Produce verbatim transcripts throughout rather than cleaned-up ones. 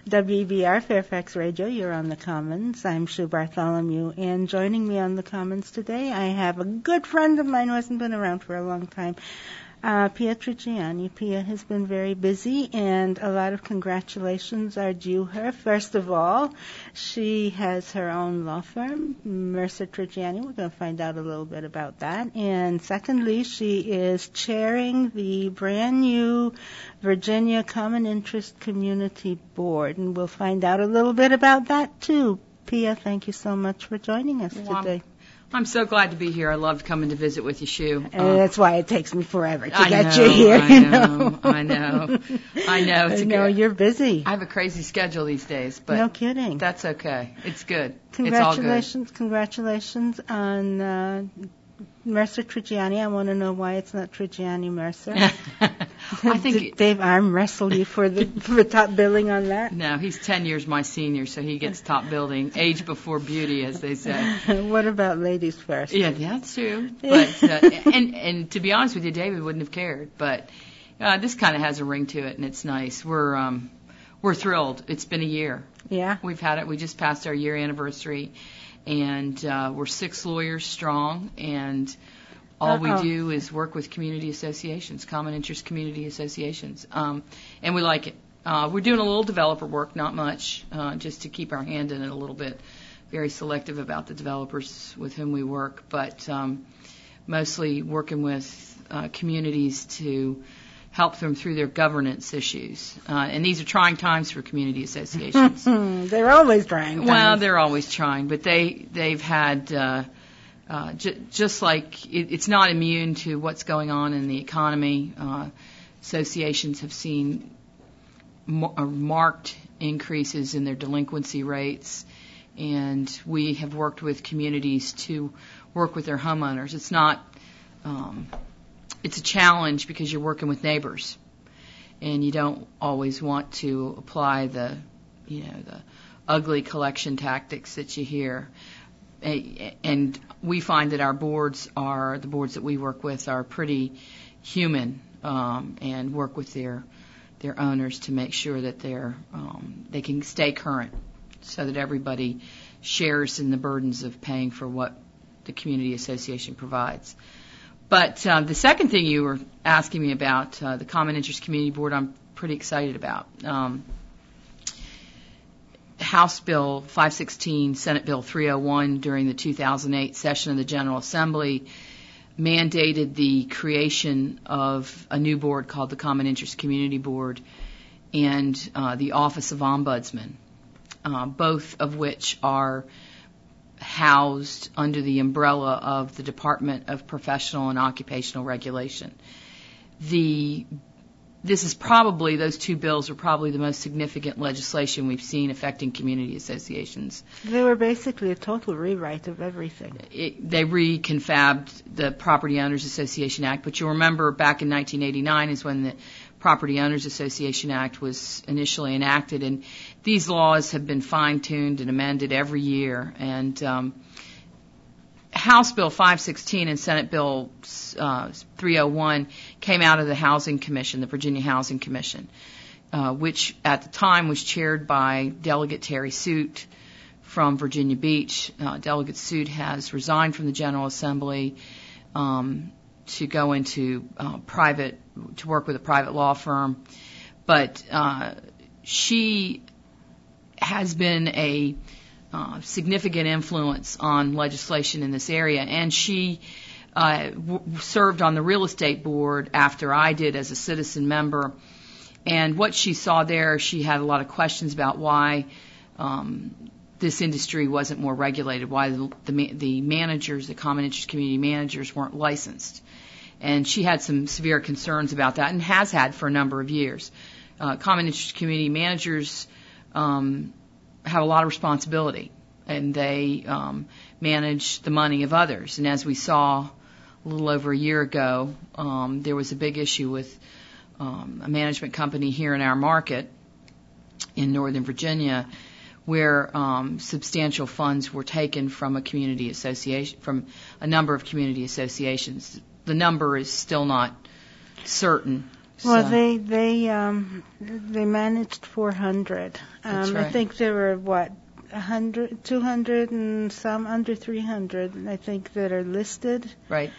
W B R Fairfax Radio, you're on the Commons. I'm Sue Bartholomew, and joining me on the Commons today, I have a good friend of mine who hasn't been around for a long time, uh, Pia Trigiani. Pia has been very busy, and a lot of congratulations are due her. First of all, she has her own law firm, Mercer Trigiani. We're going to find out a little bit about that. And secondly, she is chairing the brand new Virginia Common Interest Community Board, and we'll find out a little bit about that too. Pia, thank you so much for joining us well, today. I'm so glad to be here. I loved coming to visit with you, Sue. And uh, that's why it takes me forever to I get know, you here. I you know, know, I know, I know. It's I a know good, you're busy. I have a crazy schedule these days, but no kidding. That's okay. It's good. Congratulations, it's all good. Congratulations on uh, Mercer Trigiani. I want to know why it's not Trigiani Mercer. I think Did Dave arm wrestle you for the for top billing on that? No, he's ten years my senior, so he gets top billing. Age before beauty, as they say. What about ladies first? Yeah, that's true. But uh, and and to be honest with you, David wouldn't have cared. But uh, this kind of has a ring to it, and it's nice. We're um we're thrilled. It's been a year. Yeah. We've had it. We just passed our year anniversary, and uh, we're six lawyers strong, and all Uh-oh. we do is work with community associations, common interest community associations, um, and we like it. Uh, we're doing a little developer work, not much, uh, just to keep our hand in it a little bit. Very selective about the developers with whom we work, but um, mostly working with uh, communities to help them through their governance issues. Uh, and these are trying times for community associations. They're always trying times. Well, they're always trying, but they, they've had... Uh, Uh, j- just like it, it's not immune to what's going on in the economy. Uh, associations have seen ma- uh, marked increases in their delinquency rates, and we have worked with communities to work with their homeowners. It's not, um, it's a challenge because you're working with neighbors, and you don't always want to apply the, you know, the ugly collection tactics that you hear. And we find that our boards are, the boards that we work with are pretty human, um, and work with their their owners to make sure that they're um, they can stay current, so that everybody shares in the burdens of paying for what the community association provides. But uh, the second thing you were asking me about, uh, the Common Interest Community Board, I'm pretty excited about. Um, House Bill five sixteen, Senate Bill three oh one during the two thousand eight session of the General Assembly mandated the creation of a new board called the Common Interest Community Board and uh, the Office of Ombudsman, uh, both of which are housed under the umbrella of the Department of Professional and Occupational Regulation. The This is probably, those two bills are probably the most significant legislation we've seen affecting community associations. They were basically a total rewrite of everything. It, they reconfabbed the Property Owners Association Act, but you'll remember back in nineteen eighty-nine is when the Property Owners Association Act was initially enacted, and these laws have been fine-tuned and amended every year. And um, House Bill five sixteen and Senate Bill uh, three oh one came out of the Housing Commission, the Virginia Housing Commission, uh, which at the time was chaired by Delegate Terry Suit from Virginia Beach. Uh, Delegate Suit has resigned from the General Assembly um, to go into uh, private, to work with a private law firm. But uh, she has been a Uh, significant influence on legislation in this area, and she uh, w- served on the real estate board after I did as a citizen member. And what she saw there, she had a lot of questions about why um, this industry wasn't more regulated, why the, the, the managers, the common interest community managers, weren't licensed. And she had some severe concerns about that, and has had for a number of years. Uh, common interest community managers um, have a lot of responsibility, and they um, manage the money of others. And as we saw a little over a year ago, um, there was a big issue with um, a management company here in our market in Northern Virginia where um, substantial funds were taken from a community association, from a number of community associations. The number is still not certain, Well, So- they they um, they managed four hundred. Um, That's right. I think there were what one hundred, two hundred and some under three hundred. I think that are listed. Right.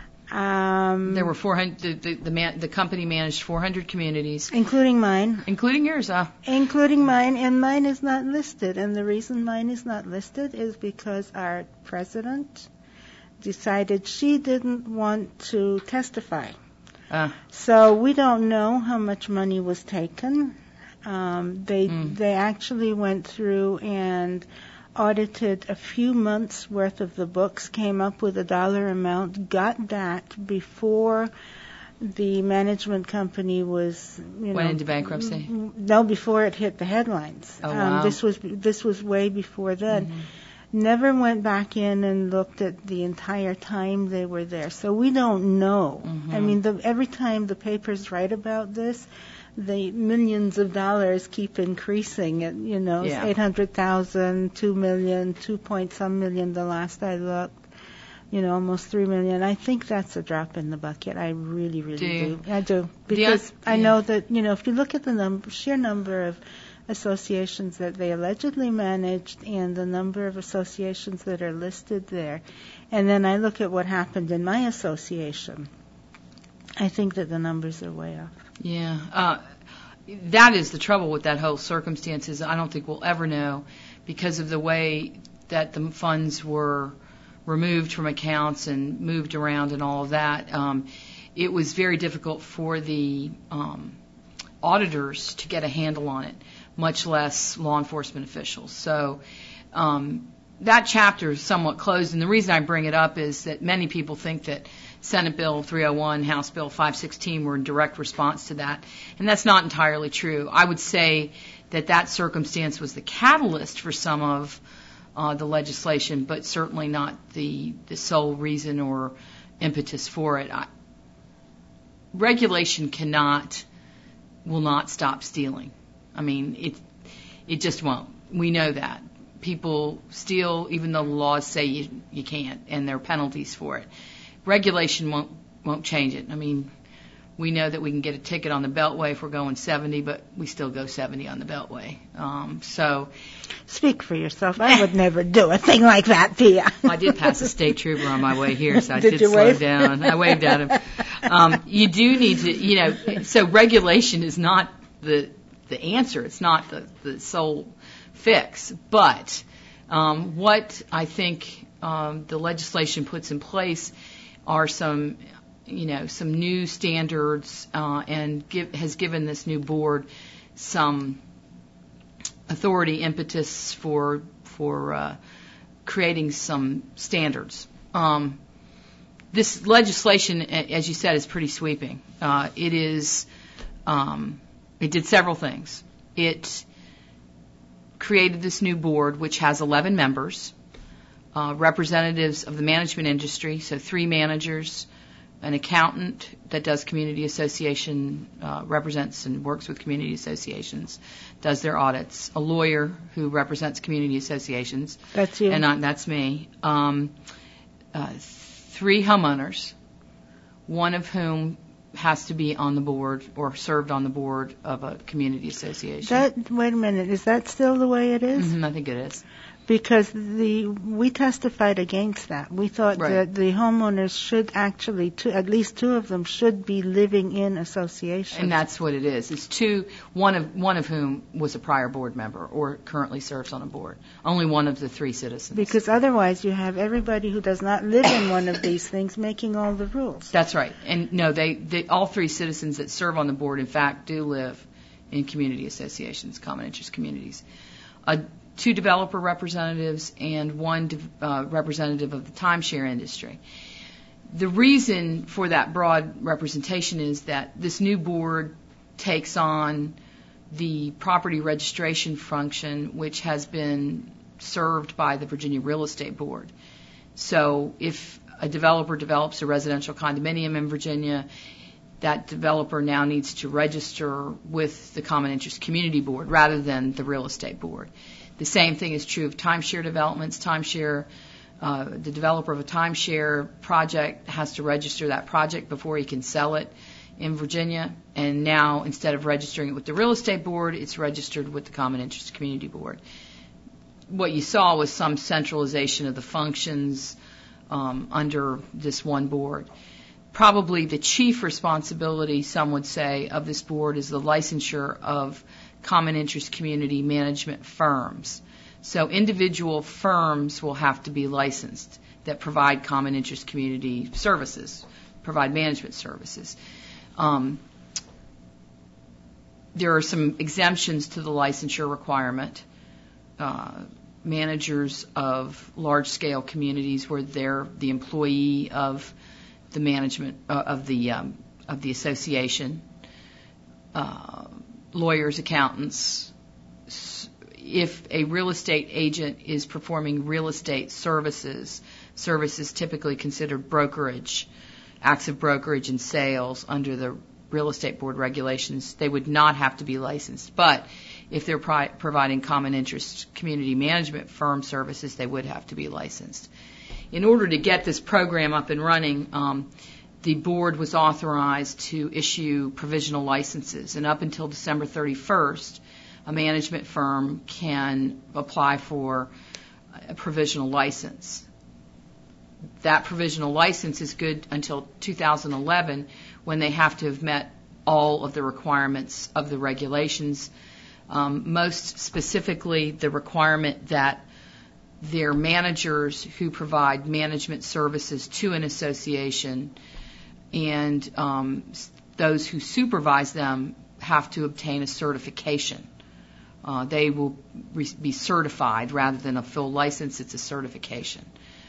Um, There were four hundred. The the, the, man, the company managed four hundred communities, including mine. including yours. Uh, Including mine, and mine is not listed. And the reason mine is not listed is because our president decided she didn't want to testify. uh, So we don't know how much money was taken. Um, they Mm. they actually went through and audited a few months worth of the books, came up with a dollar amount, got that before the management company was, you Went know, into bankruptcy? No, before it hit the headlines. Oh, um, wow. This was this was way before then. Mhm. Never went back in and looked at the entire time they were there. So we don't know. Mhm. I mean, the, every time the papers write about this, the millions of dollars keep increasing. It, you know, Yeah. eight hundred thousand, two million, two point some million the last I looked. You know, almost three million. I think that's a drop in the bucket. I really, really Do you? do. I do. The Because oth- I yeah. know that, you know, if you look at the number, sheer number of associations that they allegedly managed and the number of associations that are listed there, and then I look at what happened in my association, I think that the numbers are way off. Yeah. Uh, that is the trouble with that whole circumstance is I don't think we'll ever know because of the way that the funds were removed from accounts and moved around and all of that. Um, it was very difficult for the um, auditors to get a handle on it, much less law enforcement officials. So um, that chapter is somewhat closed, and the reason I bring it up is that many people think that Senate Bill three oh one, House Bill five sixteen were in direct response to that, and that's not entirely true. I would say that that circumstance was the catalyst for some of uh, the legislation, but certainly not the, the sole reason or impetus for it. I, regulation cannot, will not stop stealing. I mean, it it just won't. We know that. People steal even though the laws say you, you can't, and there are penalties for it. Regulation won't won't change it. I mean, we know that we can get a ticket on the Beltway if we're going seventy, but we still go seventy on the Beltway. Um, so Speak for yourself. I would never do a thing like that, Pia. I did pass a state trooper on my way here, so I Did did, you slow wave? down. I waved at him. Um, you do need to, you know, so regulation is not the the answer. It's not the, the sole fix. But um, what I think um, the legislation puts in place are some, you know, some new standards uh, and give, has given this new board some authority, impetus for for uh, creating some standards. Um, this legislation, as you said, is pretty sweeping. Uh, it is. Um, it did several things. It created this new board, which has eleven members, uh, representatives of the management industry, so three managers, an accountant that does community association, uh, represents and works with community associations, does their audits, a lawyer who represents community associations, That's you. and I, that's me, um, uh, three homeowners, one of whom has to be on the board or served on the board of a community association. That, wait a minute, is that still the way it is? Mhm, I think it is. Because the we testified against that. We thought Right. that the homeowners should actually, two, at least two of them, should be living in associations. And that's what it is. It's two, one of one of whom was a prior board member or currently serves on a board. Only one of the three citizens. Because otherwise you have everybody who does not live in one of these things making all the rules. That's right. And no, they, they all three citizens that serve on the board, in fact, do live in community associations, common interest communities. Uh, two developer representatives and one de- uh, representative of the timeshare industry. The reason for that broad representation is that this new board takes on the property registration function, which has been served by the Virginia Real Estate Board. So if a developer develops a residential condominium in Virginia, that developer now needs to register with the Common Interest Community Board rather than the Real Estate Board. The same thing is true of timeshare developments. Timeshare, uh, the developer of a timeshare project has to register that project before he can sell it in Virginia, and now instead of registering it with the real estate board, it's registered with the Common Interest Community Board. What you saw was some centralization of the functions um, under this one board. Probably the chief responsibility, some would say, of this board is the licensure of common interest community management firms. So individual firms will have to be licensed that provide common interest community services, provide management services. Um, there are some exemptions to the licensure requirement. Uh, managers of large-scale communities where they're the employee of the management uh, of the um, of the association, uh, lawyers, accountants. If a real estate agent is performing real estate services, services typically considered brokerage, acts of brokerage and sales under the real estate board regulations, they would not have to be licensed. But if they're pri- providing common interest community management firm services, they would have to be licensed. In order to get this program up and running, um, the board was authorized to issue provisional licenses, and up until December thirty-first, a management firm can apply for a provisional license. That provisional license is good until two thousand eleven, when they have to have met all of the requirements of the regulations. Um, most specifically, the requirement that their managers who provide management services to an association and um, those who supervise them have to obtain a certification. Uh, they will re- be certified rather than a full license. It's a certification.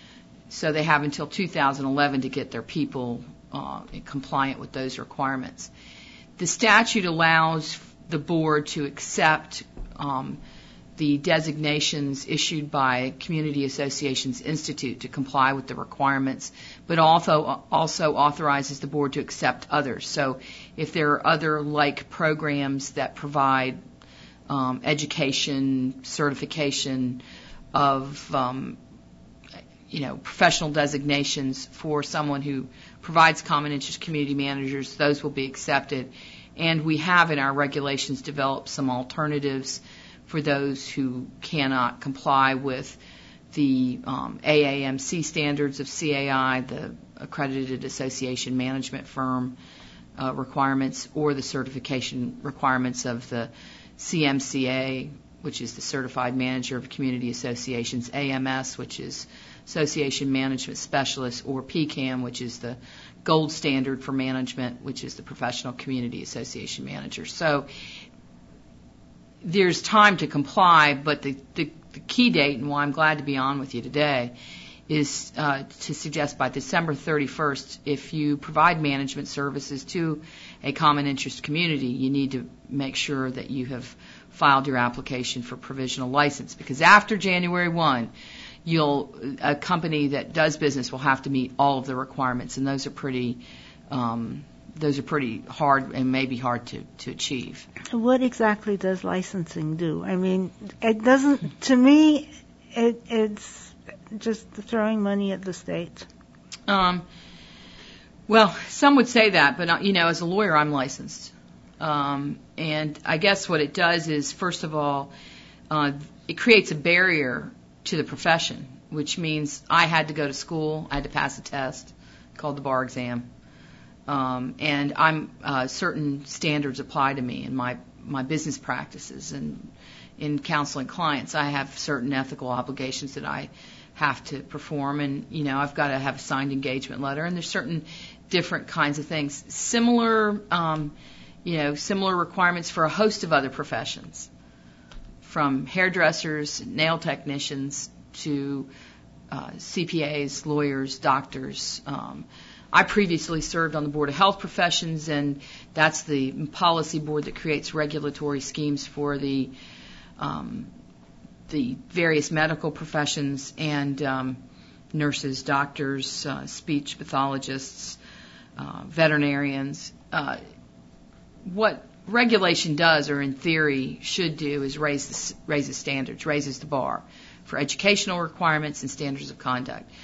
So they have until two thousand eleven to get their people uh, compliant with those requirements. The statute allows the board to accept um, the designations issued by Community Associations Institute to comply with the requirements, but also also authorizes the board to accept others. So if there are other like programs that provide um, education, certification of um, you know, professional designations for someone who provides common interest community managers, those will be accepted. And we have in our regulations developed some alternatives for those who cannot comply with the um, A A M C standards of C A I, the Accredited Association Management Firm uh, requirements, or the certification requirements of the C M C A, which is the Certified Manager of Community Associations, A M S, which is Association Management Specialist, or P C A M, which is the gold standard for management, which is the Professional Community Association Manager. So there's time to comply, but the, the, the key date, and why I'm glad to be on with you today, is uh, to suggest by December thirty-first, if you provide management services to a common interest community, you need to make sure that you have filed your application for provisional license, because after January first, you'll a company that does business will have to meet all of the requirements, and those are pretty um, those are pretty hard and maybe hard to, to achieve. What exactly does licensing do? I mean, it doesn't. To me, it, it's just throwing money at the state. Um, well, some would say that, but you know, as a lawyer, I'm licensed, um, and I guess what it does is, first of all, uh, it creates a barrier to the profession, which means I had to go to school, I had to pass a test called the bar exam, um, and I'm uh, certain standards apply to me in my my business practices and in counseling clients. I have certain ethical obligations that I have to perform, and you know I've got to have a signed engagement letter, and there's certain different kinds of things, similar um, you know similar requirements for a host of other professions, from hairdressers, nail technicians, to uh, C P As, lawyers, doctors. Um, I previously served on the Board of Health Professions, and that's the policy board that creates regulatory schemes for the um, the various medical professions, and um, nurses, doctors, uh, speech pathologists, uh, veterinarians. Uh, what regulation does, or in theory should do, is raise the, raises standards, raises the bar for educational requirements and standards of conduct.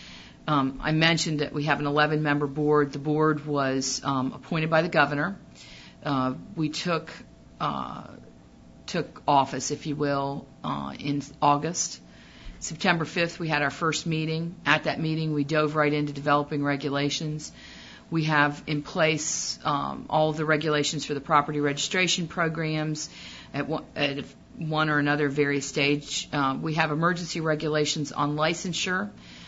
Um, I mentioned that we have an eleven-member board. The board was um, appointed by the governor. Uh, we took uh, took office, if you will, uh, in August. September fifth, we had our first meeting. At that meeting, we dove right into developing regulations. We have in place um, all of the regulations for the property registration programs at one, at one or another various stage. Uh, we have emergency regulations on licensure,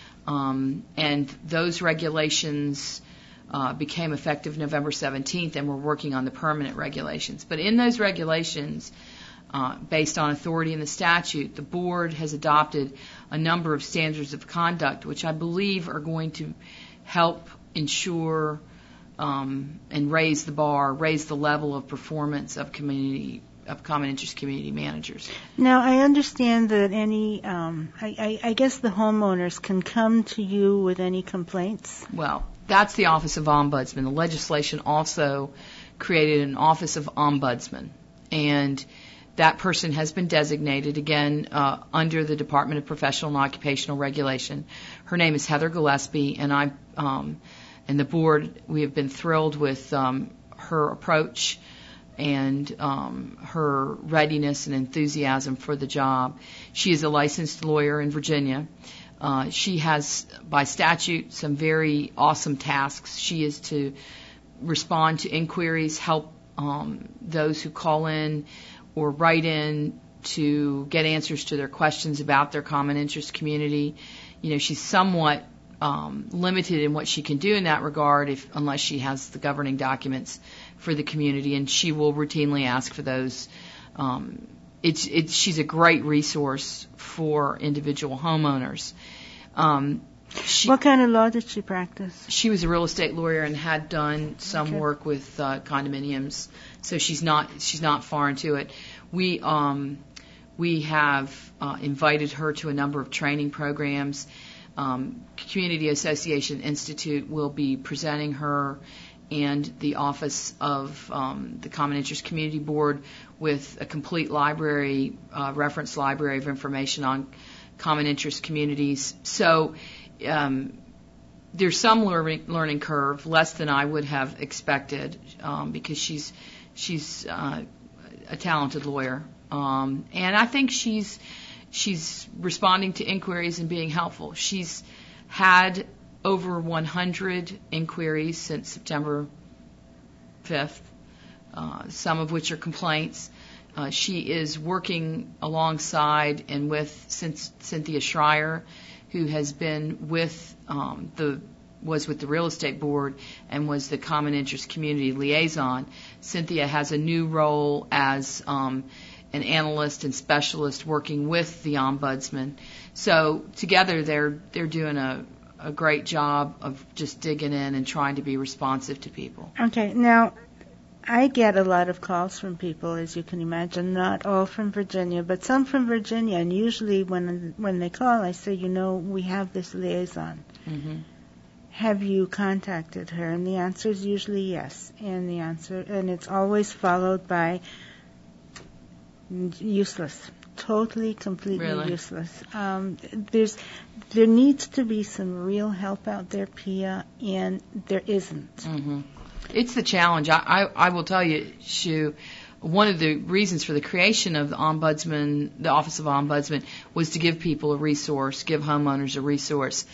um, and those regulations uh, became effective November seventeenth, and we're working on the permanent regulations. But in those regulations, uh, based on authority in the statute, the board has adopted a number of standards of conduct, which I believe are going to help ensure um, and raise the bar, raise the level of performance of community of common interest community managers. Now, I understand that any, um, I, I, I guess the homeowners can come to you with any complaints. Well, that's the Office of Ombudsman. The legislation also created an Office of Ombudsman, and that person has been designated, again, uh, under the Department of Professional and Occupational Regulation. Her name is Heather Gillespie, and I, um, and the board, we have been thrilled with um, her approach and um, her readiness and enthusiasm for the job. She is a licensed lawyer in Virginia. Uh, she has, by statute, some very awesome tasks. She is to respond to inquiries, help um, those who call in or write in to get answers to their questions about their common interest community. You know, she's somewhat um, limited in what she can do in that regard, if unless she has the governing documents for the community, and she will routinely ask for those. Um, it's, it's, she's a great resource for individual homeowners. Um, she, what kind of law did she practice? She was a real estate lawyer and had done some okay. work with uh, condominiums, so she's not she's not foreign to it. We um, we have uh, invited her to a number of training programs. Um, Community Association Institute will be presenting her and the Office of um, the Common Interest Community Board with a complete library, uh, reference library of information on common interest communities. So um, there's some learning, learning curve, less than I would have expected, um, because she's she's uh, a talented lawyer, um, and I think she's she's responding to inquiries and being helpful. She's had over one hundred inquiries since September fifth, uh, some of which are complaints. Uh, she is working alongside and with Cynthia Schreier, who has been with um, the was with the real estate board and was the common interest community liaison. Cynthia has a new role as um, an analyst and specialist working with the ombudsman. So together they're they're doing a a great job of just digging in and trying to be responsive to people. Okay, now I get a lot of calls from people, as you can imagine, not all from Virginia, but some from Virginia, and usually when when they call, I say, you know, we have this liaison. Mm-hmm. Have you contacted her? And the answer is usually yes, and the answer, and it's always followed by useless. Totally, completely really? useless. Um, there's, there needs to be some real help out there, Pia, and there isn't. Mm-hmm. It's the challenge. I, I, I will tell you, Shu, one of the reasons for the creation of the Ombudsman, the Office of Ombudsman, was to give people a resource, give homeowners a resource.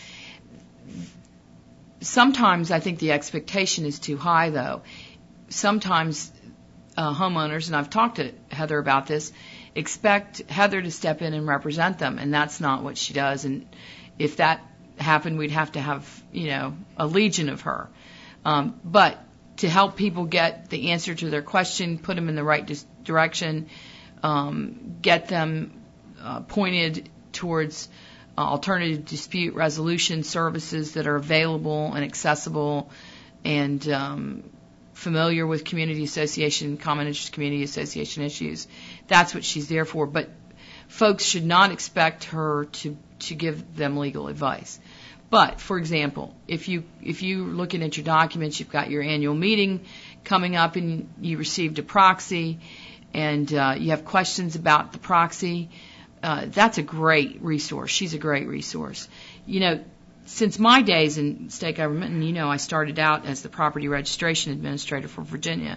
Sometimes I think the expectation is too high, though. Sometimes uh, homeowners, and I've talked to Heather about this, expect Heather to step in and represent them, and that's not what she does. And if that happened, we'd have to have, you know, a legion of her. Um, but to help people get the answer to their question, put them in the right dis- direction, um, get them uh, pointed towards uh, alternative dispute resolution services that are available and accessible and um, familiar with community association, common interest community association issues. That's what she's there for. But folks should not expect her to, to give them legal advice. But, for example, if you if you're looking at your documents, you've got your annual meeting coming up and you received a proxy and uh, you have questions about the proxy, uh, that's a great resource. She's a great resource. You know, since my days in state government, and you know I started out as the property registration administrator for Virginia.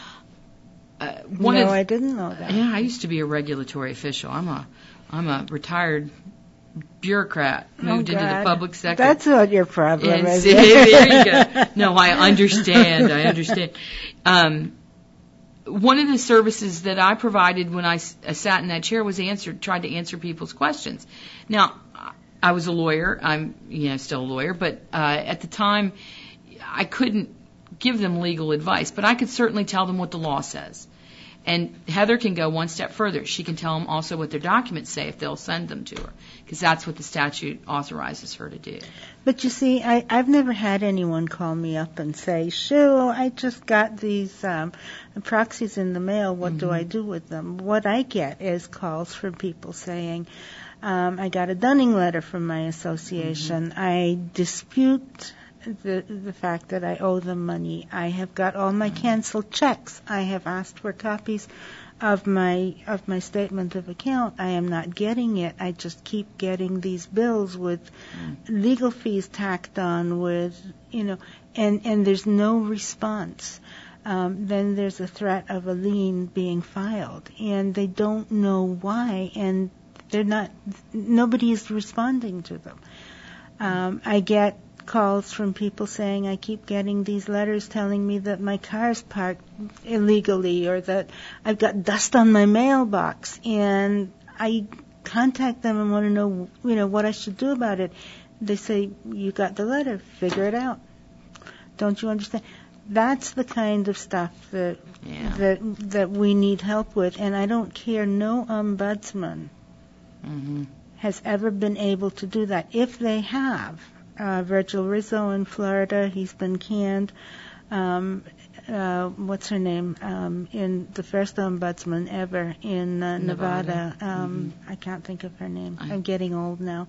Uh, one no, of, I didn't know that. Yeah, I used to be a regulatory official. I'm a I'm a retired bureaucrat, moved oh, into the public sector. That's what your problem and is. See, there you go. No, I understand. I understand. Um, one of the services that I provided when I, I sat in that chair was answered, tried to answer people's questions. Now, I was a lawyer. I'm, you know, still a lawyer, but uh, at the time, I couldn't give them legal advice, but I could certainly tell them what the law says. And Heather can go one step further. She can tell them also what their documents say if they'll send them to her, because that's what the statute authorizes her to do. But you see, I, I've never had anyone call me up and say, Shoo, I just got these um, proxies in the mail. What mm-hmm. do I do with them? What I get is calls from people saying, um, I got a dunning letter from my association. Mm-hmm. I dispute the the fact that I owe them money. I have got all my canceled checks. I have asked for copies of my of my statement of account. I am not getting it. I just keep getting these bills with mm. legal fees tacked on with, you know, and, and there's no response. Um, then there's a threat of a lien being filed, and they don't know why, and they're not, nobody is responding to them. Um, I get calls from people saying, I keep getting these letters telling me that my car's parked illegally or that I've got dust on my mailbox, and I contact them and want to know, you know, what I should do about it. They say, you got the letter, figure it out. Don't you understand? That's the kind of stuff that yeah. that that we need help with, and I don't care, no ombudsman mm-hmm. has ever been able to do that. If they have, Uh, Virgil Rizzo in Florida, he's been canned. Um, uh, what's her name? Um, in the first ombudsman ever in uh, Nevada. Nevada. Um, mm-hmm. I can't think of her name. I... I'm getting old now.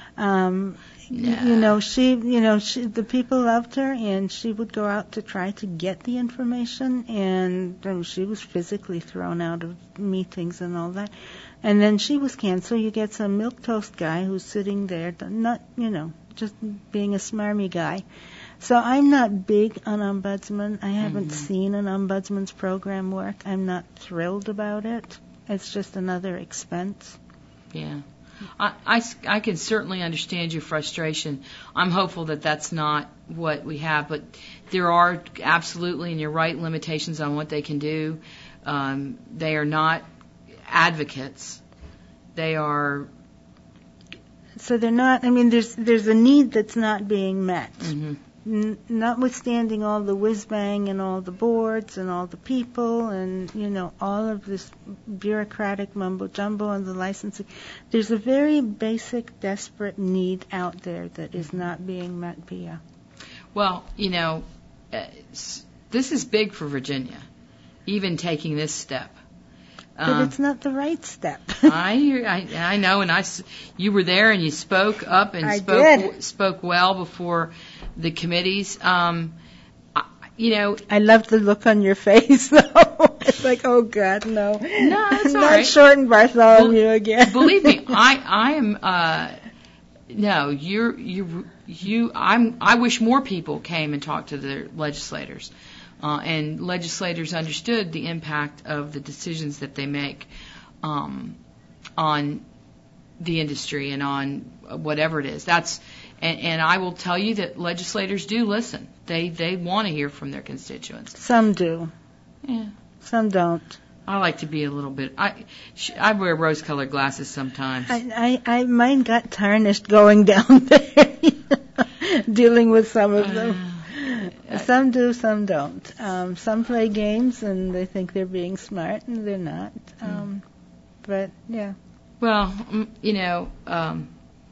Um, yeah. You know, she, you know, she, the people loved her, and she would go out to try to get the information, and um, she was physically thrown out of meetings and all that. And then she was canned. So you get some milquetoast guy who's sitting there, not, you know, just being a smarmy guy. So I'm not big on ombudsman. I haven't mm-hmm. seen an ombudsman's program work. I'm not thrilled about it. It's just another expense. Yeah. I, I, I can certainly understand your frustration. I'm hopeful that that's not what we have, but there are absolutely, and you're right, limitations on what they can do. Um, they are not advocates. They are... So they're not, I mean, there's there's a need that's not being met. Mm-hmm. N- notwithstanding all the whiz-bang and all the boards and all the people and, you know, all of this bureaucratic mumbo-jumbo and the licensing, there's a very basic, desperate need out there that is not being met, Pia. Well, you know, uh, this is big for Virginia, even taking this step. But um, it's not the right step. I, I I know, and I you were there and you spoke up and I spoke did. spoke well before the committees. Um, I, you know, I loved the look on your face, though. It's like, oh God, no, no, it's all not right. Shorten Bartholomew Well, again. Believe me, I I am. Uh, no, you're you you. I'm. I wish more people came and talked to their legislators. Uh, and legislators understood the impact of the decisions that they make um, on the industry and on whatever it is. That's and, and I will tell you that legislators do listen. They they want to hear from their constituents. Some do. Yeah. Some don't. I like to be a little bit. I I wear rose-colored glasses sometimes. I I, I mine got tarnished going down there, dealing with some of them. Uh, Some do, some don't. Um, some play games and they think they're being smart, and they're not. Um, but yeah. Well, you know, um,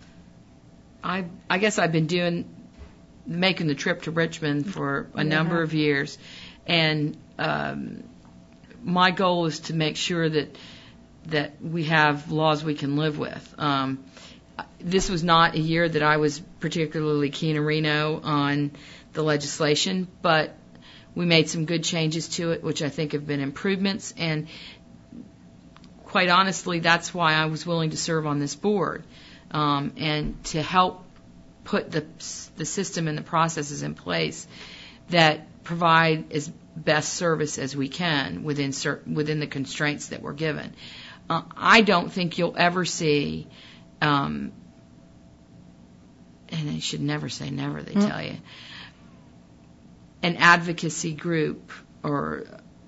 I I guess I've been doing making the trip to Richmond for a yeah. number of years, and um, my goal is to make sure that that we have laws we can live with. Um, this was not a year that I was particularly keen in Reno on the legislation, but we made some good changes to it, which I think have been improvements, and quite honestly, that's why I was willing to serve on this board, um, and to help put the the system and the processes in place that provide as best service as we can within certain, within the constraints that we're given. Uh, I don't think you'll ever see, um, and I should never say never, they mm. tell you, an advocacy group or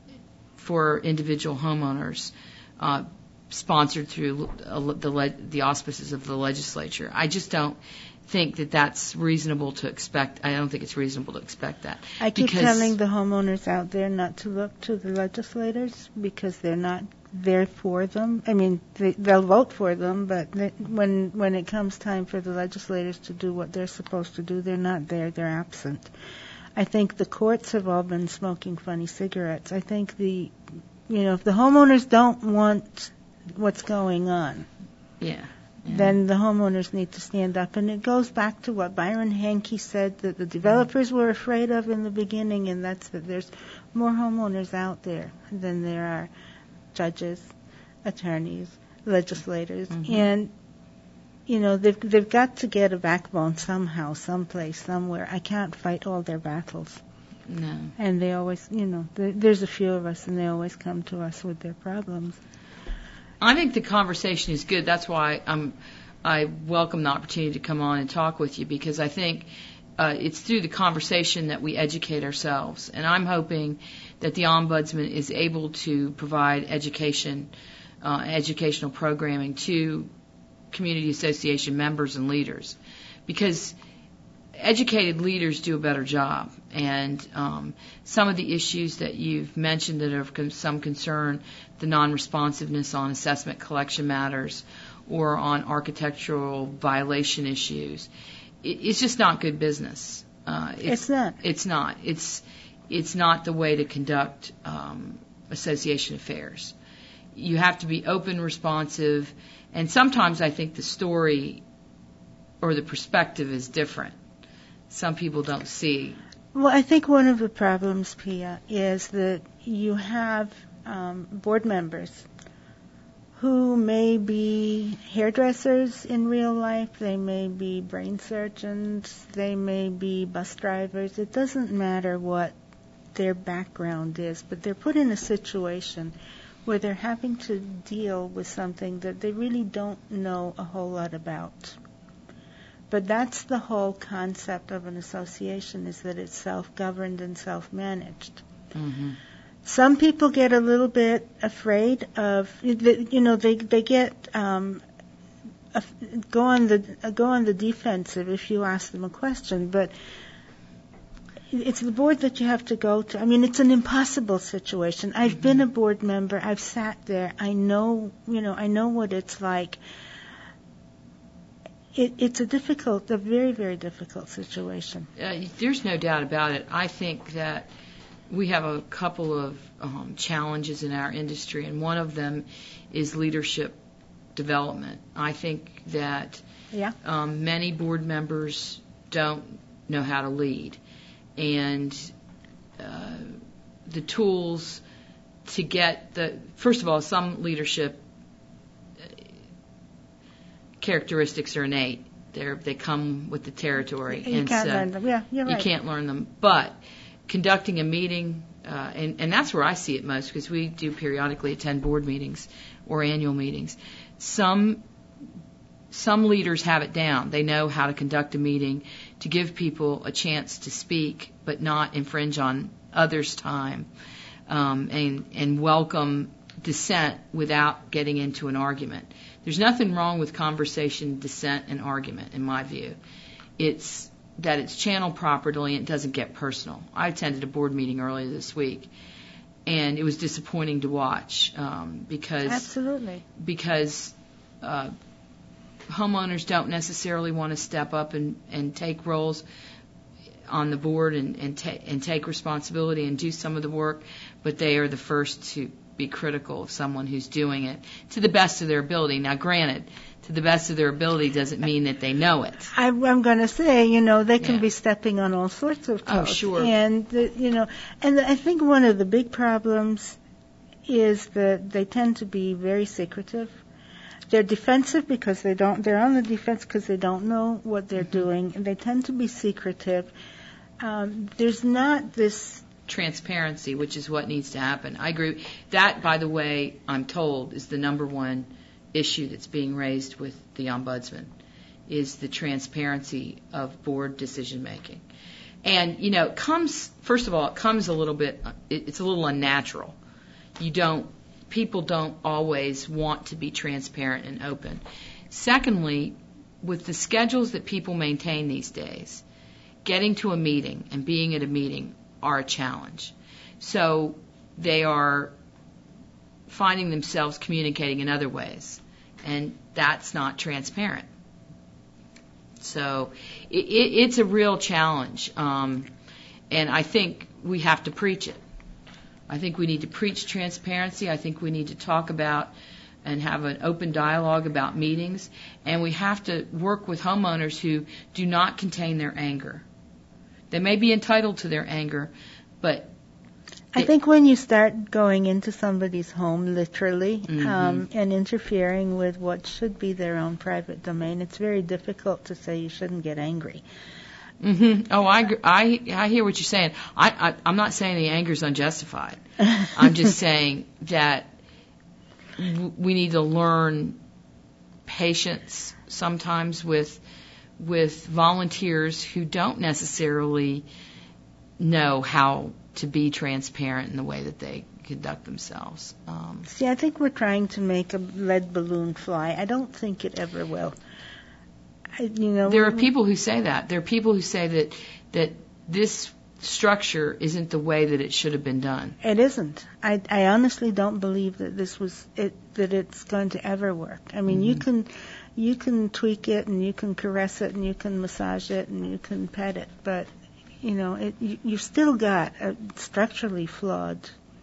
for individual homeowners uh, sponsored through the, the, the auspices of the legislature. I just don't think that that's reasonable to expect. I don't think it's reasonable to expect that. I keep telling the homeowners out there not to look to the legislators because they're not there for them. I mean, they, they'll vote for them, but they, when when it comes time for the legislators to do what they're supposed to do, they're not there. They're absent. I think the courts have all been smoking funny cigarettes. I think the, you know, if the homeowners don't want what's going on, yeah. Yeah. then the homeowners need to stand up. And it goes back to what Byron Hankey said that the developers were afraid of in the beginning, and that's that there's more homeowners out there than there are judges, attorneys, legislators. Mm-hmm. And, you know, they've, they've got to get a backbone somehow, someplace, somewhere. I can't fight all their battles. No. And they always, you know, there's a few of us, and they always come to us with their problems. I think the conversation is good. That's why I'm, I welcome the opportunity to come on and talk with you, because I think uh, it's through the conversation that we educate ourselves. And I'm hoping that the Ombudsman is able to provide education, uh, educational programming to community association members and leaders, because educated leaders do a better job. And um, some of the issues that you've mentioned that are of some concern, the non-responsiveness on assessment collection matters or on architectural violation issues, it, it's just not good business. Uh, it's, it's not. It's not. It's it's not the way to conduct um, association affairs. You have to be open, responsive, and sometimes I think the story or the perspective is different. Some people don't see. Well, I think one of the problems, Pia, is that you have um, board members who may be hairdressers in real life, they may be brain surgeons, they may be bus drivers. It doesn't matter what their background is, but they're put in a situation where they're having to deal with something that they really don't know a whole lot about. But that's the whole concept of an association, is that it's self-governed and self-managed. Mm-hmm. Some people get a little bit afraid of, you know, they they get um, go on the go on the defensive if you ask them a question. But it's the board that you have to go to. I mean, it's an impossible situation. I've mm-hmm. been a board member. I've sat there. I know, you know, I know what it's like. It, it's a difficult, a very, very difficult situation. Uh, there's no doubt about it. I think that we have a couple of um, challenges in our industry, and one of them is leadership development. I think that yeah. um, many board members don't know how to lead, and uh, the tools to get the, first of all, some leadership characteristics are innate. They're, they come with the territory. You and can't so learn them. Yeah, you're right. You can't learn them. But conducting a meeting, uh, and, and that's where I see it most, because we do periodically attend board meetings or annual meetings. Some some leaders have it down. They know how to conduct a meeting to give people a chance to speak, but not infringe on others' time, um, and, and welcome dissent without getting into an argument. There's nothing wrong with conversation, dissent, and argument, in my view. It's that it's channeled properly and it doesn't get personal. I attended a board meeting earlier this week, and it was disappointing to watch um, because absolutely because uh, homeowners don't necessarily want to step up and, and take roles on the board and and, ta- and take responsibility and do some of the work, but they are the first to be critical of someone who's doing it to the best of their ability. Now, granted, to the best of their ability doesn't mean that they know it. I, I'm going to say, you know, they can Yeah. be stepping on all sorts of toes. Oh, sure. And, the, you know, and I think one of the big problems is that they tend to be very secretive. they're defensive because they don't. They're on the defense because they don't know what they're doing, and they tend to be secretive. Um, there's not this transparency, which is what needs to happen. I agree. That, by the way, I'm told, is the number one issue that's being raised with the ombudsman, is the transparency of board decision making. And, you know, it comes, first of all, it comes a little bit, it, it's a little unnatural. You don't, people don't always want to be transparent and open. Secondly, with the schedules that people maintain these days, getting to a meeting and being at a meeting are a challenge. So they are finding themselves communicating in other ways, and that's not transparent. So it, it, it's a real challenge, um, and I think we have to preach it. I think we need to preach transparency. I think we need to talk about and have an open dialogue about meetings, and we have to work with homeowners who do not contain their anger. They may be entitled to their anger, but I think when you start going into somebody's home, literally, mm-hmm. um, and interfering with what should be their own private domain, it's very difficult to say you shouldn't get angry. Mm-hmm. Oh, I, I, I hear what you're saying. I, I, I'm not saying the anger is unjustified. I'm just saying that w- we need to learn patience sometimes with with volunteers who don't necessarily know how to be transparent in the way that they conduct themselves. Um, See, I think we're trying to make a lead balloon fly. I don't think it ever will. I, you know, there are people who say that. There are people who say that that this structure isn't the way that it should have been done. It isn't. I, I honestly don't believe that this was it. That it's going to ever work. I mean, mm-hmm. you can. You can tweak it, and you can caress it, and you can massage it, and you can pet it, but, you know, it, you, you've still got a structurally flawed.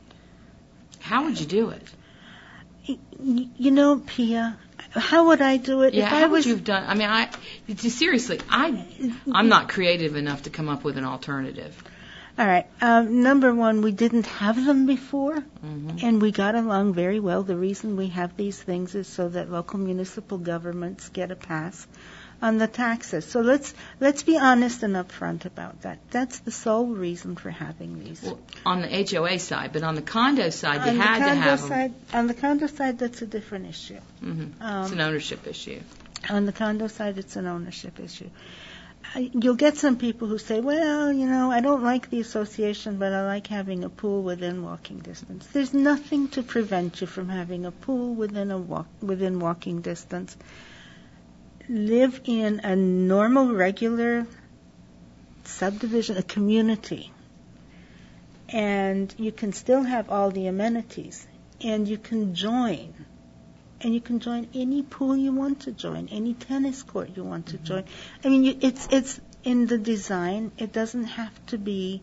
How would you do it? You, you know, Pia, how would I do it? Yeah, if how I was, would you have done? I mean, I seriously, I, I'm not creative enough to come up with an alternative. All right. Um, number one, we didn't have them before, mm-hmm. and we got along very well. The reason we have these things is so that local municipal governments get a pass on the taxes. So let's let's be honest and upfront about that. That's the sole reason for having these. Well, on the H O A side, but on the condo side, on you had the to have side, them. On the condo side, that's a different issue. Mm-hmm. Um, it's an ownership issue. On the condo side, it's an ownership issue. You'll get some people who say, well, you know, I don't like the association, but I like having a pool within walking distance. There's nothing to prevent you from having a pool within a walk, within walking distance. Live in a normal, regular subdivision, a community, and you can still have all the amenities, and you can join. And you can join any pool you want to join, any tennis court you want to mm-hmm. join. I mean, you, it's it's in the design. It doesn't have to be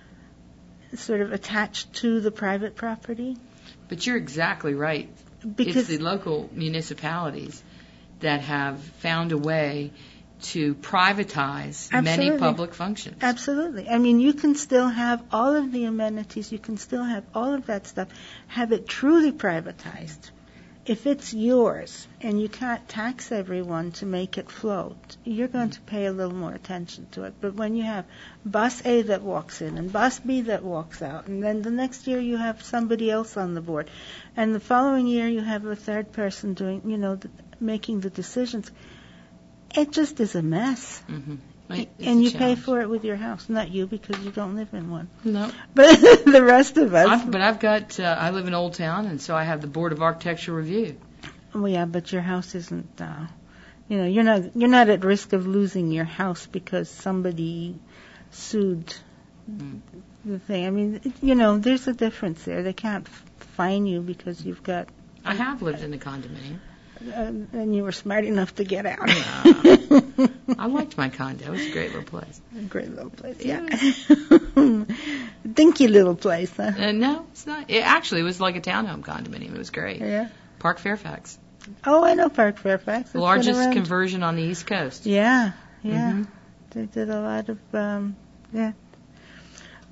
sort of attached to the private property. But you're exactly right. Because it's the local municipalities that have found a way to privatize Absolutely. many public functions. Absolutely. I mean, you can still have all of the amenities. You can still have all of that stuff. Have it truly privatized. If it's yours and you can't tax everyone to make it float, you're going to pay a little more attention to it. But when you have bus A that walks in and bus B that walks out, and then the next year you have somebody else on the board, and the following year you have a third person doing, you know, the, making the decisions, it just is a mess. Mm-hmm. It's and you pay for it with your house. Not you, because you don't live in one. No. But the rest of us. I've, but I've got, uh, I live in Old Town, and so I have the Board of Architecture Review. Well, yeah, but your house isn't, uh, you know, you're not, you're not at risk of losing your house because somebody sued mm. the thing. I mean, it, you know, there's a difference there. They can't f- fine you because you've got. I have lived in a condominium. Uh, and you were smart enough to get out. Yeah. I liked my condo. It was a great little place. A great little place, yeah. yeah. Dinky little place, huh? Uh, no, it's not. It actually was like a townhome condominium. It was great. Yeah. Park Fairfax. Oh, I know Park Fairfax. The largest conversion on the East Coast. Yeah, yeah. Mm-hmm. They did a lot of, um, yeah.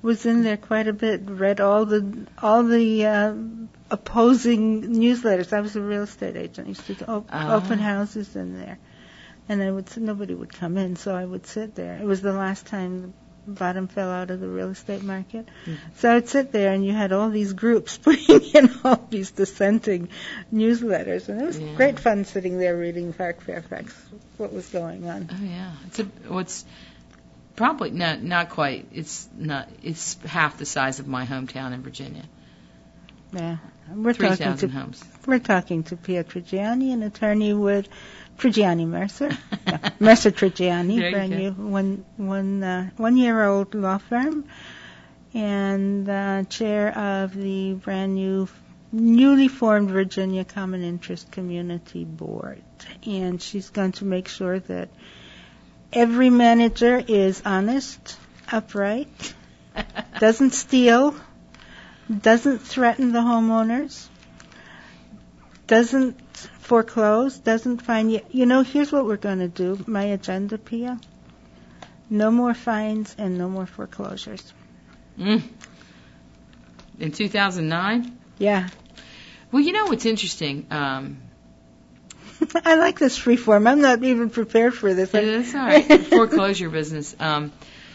was in there quite a bit. Read all the all the uh, opposing newsletters. I was a real estate agent. I used to op- Ah. open houses in there, and I would nobody would come in, so I would sit there. It was the last time the bottom fell out of the real estate market, Mm-hmm. so I would sit there, and you had all these groups putting in all these dissenting newsletters, and it was Yeah. great fun sitting there reading Park Fairfax what was going on. Oh yeah, it's a what's probably not not quite. It's not. It's half the size of my hometown in Virginia. Yeah, we're Three talking thousand to homes. we're talking to Pia Trigiani, an attorney with Trigiani Mercer, yeah, Mercer Trigiani, There you brand go. new one one uh, one year old law firm, and uh, chair of the brand new newly formed Virginia Common Interest Community Board, and she's going to make sure that every manager is honest, upright, doesn't steal, doesn't threaten the homeowners, doesn't foreclose, doesn't find you. You know, here's what we're going to do. My agenda, Pia. No more fines and no more foreclosures. Mm. In two thousand nine? Yeah. Well, you know what's interesting? Um, I like this free form. I'm not even prepared for this. That's all right. The foreclosure business. Um,